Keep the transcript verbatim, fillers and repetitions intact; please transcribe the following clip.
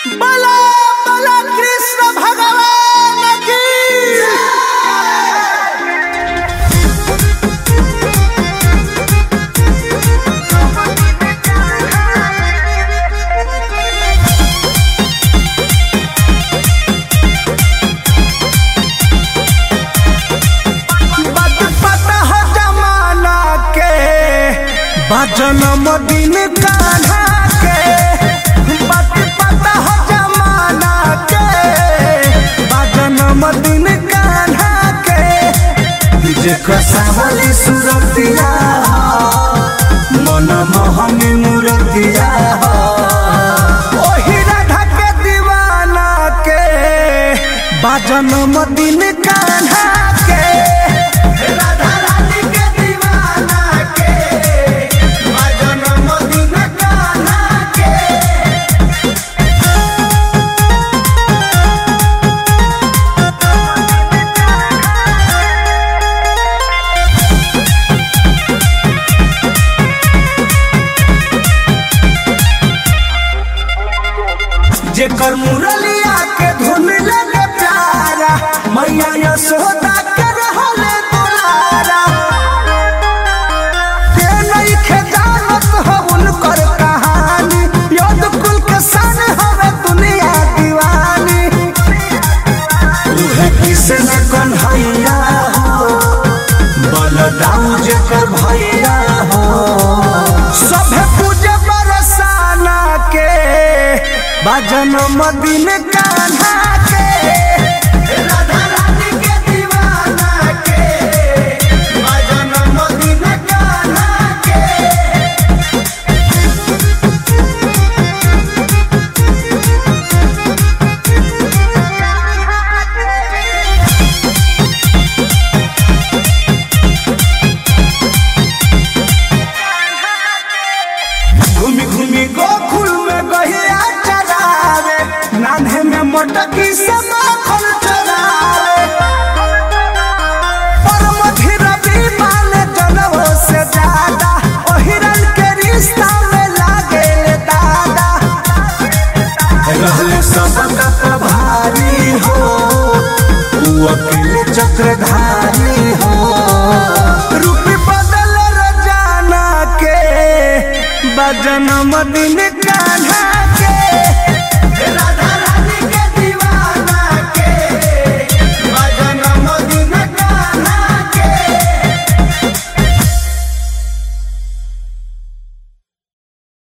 बला बला कृष्ण भगवान की बात पता हो जमाना के जन्मदिन कान्हा के बात पता हो जमाना के जन्मदिन कान्हा के जेकर सावली सुरतिया मन मोहनी मूर्तिया ओही राधा के दीवाना के जन्मदिन कान्हा के राधा रानी के दीवाना के जन्मदिन कान्हा के जेकर मुरलिया के धुन लगे प्यारा मैया यशोदा के रहले दुलारा के नइखे जानत हो उनकर कहानी योद कुल के सन हवे दुनिया दीवानी उहे कृष्ण कन्हैया हो बलदाऊ जेकर भैया हो सभे पूजे बरसाना के जन्मदिन कान्हा के राधा रानी के दीवाना के जन्मदिन कान्हा के घूमी घूमी गोकुल में गहिया चरावे नान्हे में मोटकी से माखन चरावे परम धीरा विमान जनवो से ज्यादा ओ हिरन के रिश्ता में लागे ले दादा रहले सबका प्रभारी हो उ अकेले चक्रधारी हो रूप बदल रोजाना के जन्मदिन कान्हा